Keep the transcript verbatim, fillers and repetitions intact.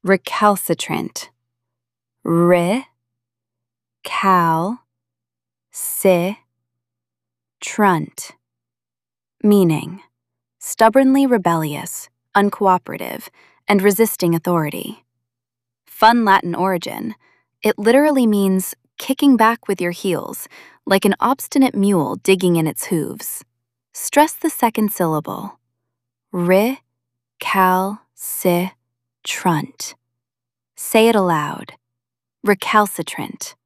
Recalcitrant. Re, cal, si, trunt. Meaning: stubbornly rebellious, uncooperative, and resisting authority. Fun Latin origin: it literally means kicking back with your heels, like an obstinate mule digging in its hooves. Stress the second syllable. Re, cal, si, trunt. Say it aloud. Recalcitrant.